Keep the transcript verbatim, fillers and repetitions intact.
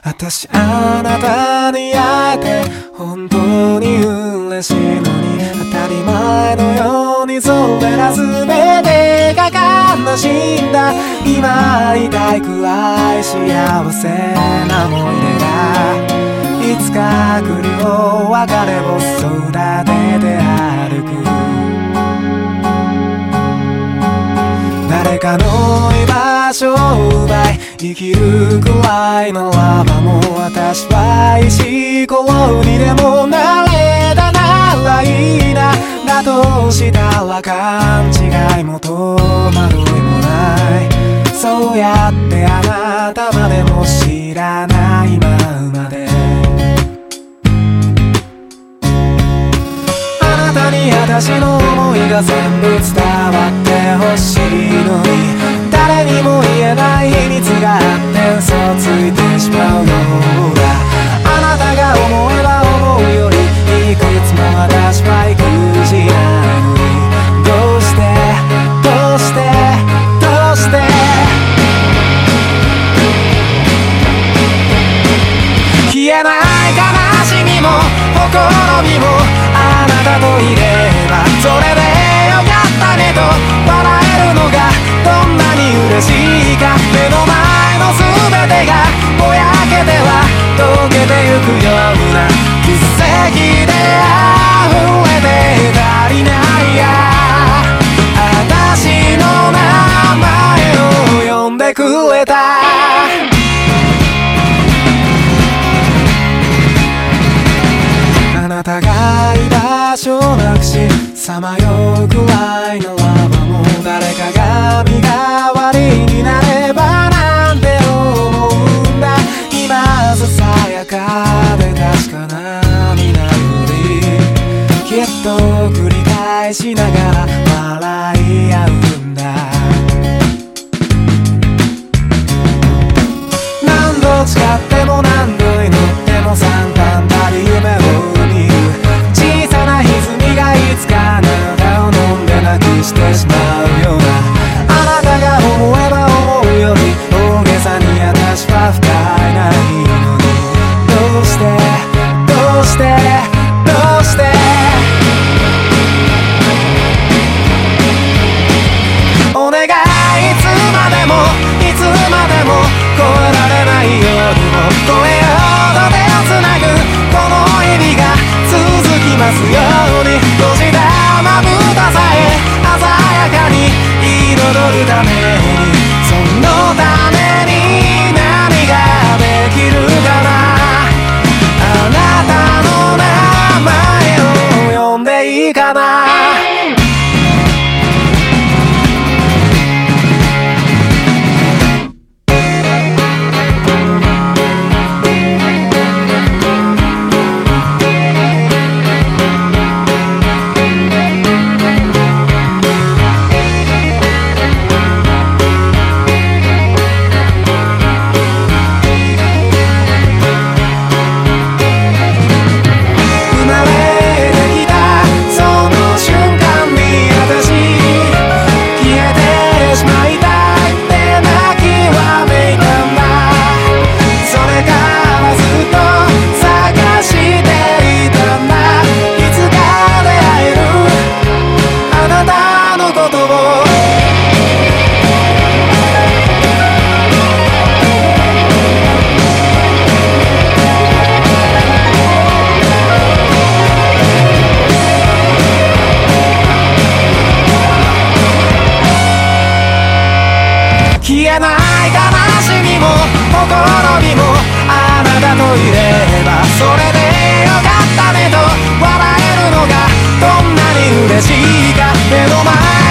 私あなたに会えて本当に嬉しいのに、当たり前のようにそれら全てが悲しいんだ。今会いたいくらい幸せな思い出がいつか来るよ。別れを空で出歩く誰かの居場所を奪い生きるくらいのラバも、私は石ころにでもなれたならいいな。だとしたら勘違いも戸惑いもない。そうやってあなたまでも知らないままで、あなたに私の思いが全部伝わってほしいのに、誰にも言えない秘密があって嘘ついてしまうようだ。あなたが思えば思うよりいくつも私は育児なのに、どうしてどうしてどうして消えない悲しみもほころびも、あなたといればそれでよかったねと笑えるのがどんなに嬉しいか。目の前の全てがぼやけては溶けてゆくような奇跡で溢れて足りないや。私の名前を呼んでくれた。あなたが居場所をなくしさまようくらいのラバも、誰かが身代わりになればなんて思うんだ。今ささやかで確かな皆よりきっと繰り返しながら笑い合うんだ。何度誓っても何度祈っても三段張り夢を小さな歪みがいつかあなたを飲んでなくしてしまうような、あなたが思えば思うより大げさに私は不快ないのに、どうしてどうしてどうしてお願い、いつまでもいつまでも越えられない夜も越えようと手をつなぐこの日々が続きますように、閉じたまぶたさえ鮮やかに彩るために、そのために何ができるかな。あなたの名前を呼んでいいかな。消えない悲しみもほころびも、あなたといればそれでよかったねと笑えるのがどんなに嬉しいか。目の前